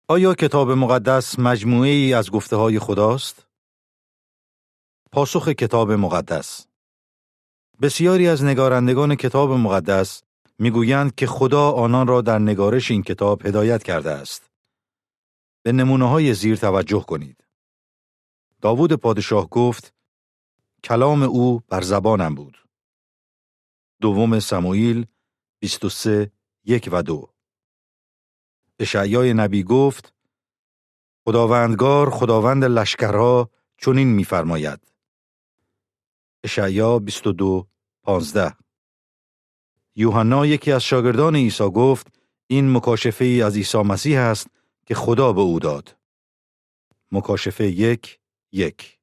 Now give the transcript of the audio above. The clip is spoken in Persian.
آیا کتاب مقدس مجموعه ای از گفته های خداست؟ پاسخ کتاب مقدس. بسیاری از نگارندگان کتاب مقدس میگویند که خدا آنان را در نگارش این کتاب هدایت کرده است. به نمونه های زیر توجه کنید. داوود پادشاه گفت: کلام او بر زبانم بود. دوم سموئیل 23:1-2. اشعیا نبی گفت: خداوندگار خداوند لشکرها چنین می‌فرماید. اشعیا 22:15. یوحنا یکی از شاگردان عیسی گفت: این مکاشفه ای از عیسی مسیح است که خدا به او داد. مکاشفه 1:1.